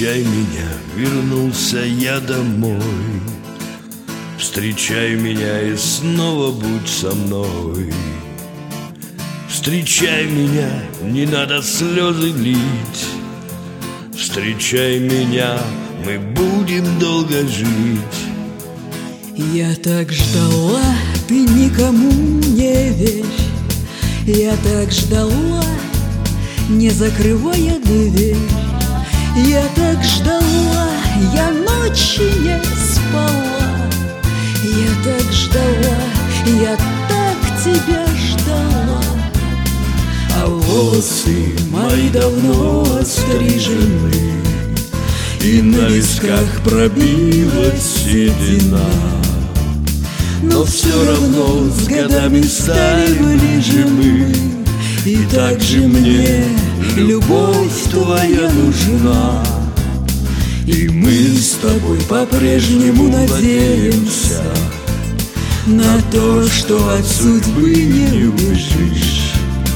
Встречай меня, вернулся я домой. Встречай меня и снова будь со мной. Встречай меня, не надо слезы лить. Встречай меня, мы будем долго жить. Я так ждала, ты никому не верь. Я так ждала, не закрывая дверь. Я так ждала, я ночи не спала. Я так ждала, я так тебя ждала. А волосы мои давно острижены, и на висках пробилась седина. Но все равно с годами стали ближе мы, и так же мне любовь твоя нужна. И мы с тобой по-прежнему надеемся на то, что от судьбы не убежишь.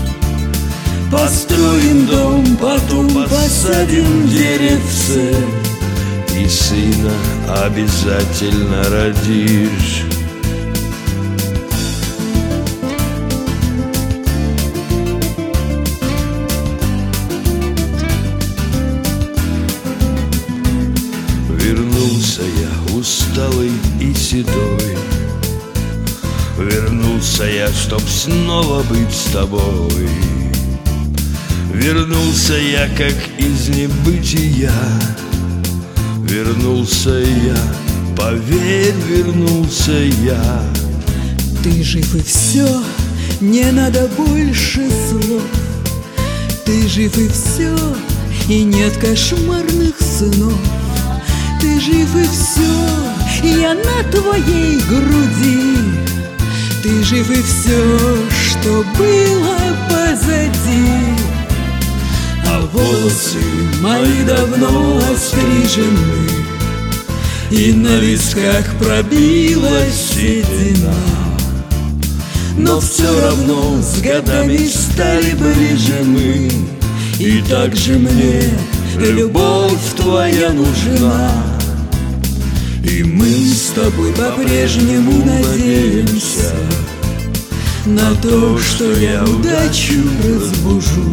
Построим дом, потом посадим деревце, и сына обязательно родишь. Вернулся я усталый и седой. Вернулся я, чтоб снова быть с тобой. Вернулся я, как из небытия. Вернулся я, поверь, вернулся я. Ты жив и все, не надо больше слов. Ты жив и все, и нет кошмарных снов. Ты жив и все, я на твоей груди. Ты жив и все, что было позади. А волосы мои давно острижены, и на висках пробилась седина. Но все равно с годами стали ближе мы, и так же мне любовь твоя нужна. И мы с тобой по-прежнему надеемся на то, что я удачу разбужу.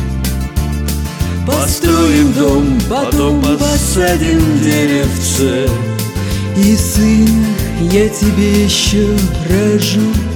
Построим дом, потом посадим деревце, и сына я тебе еще рожу.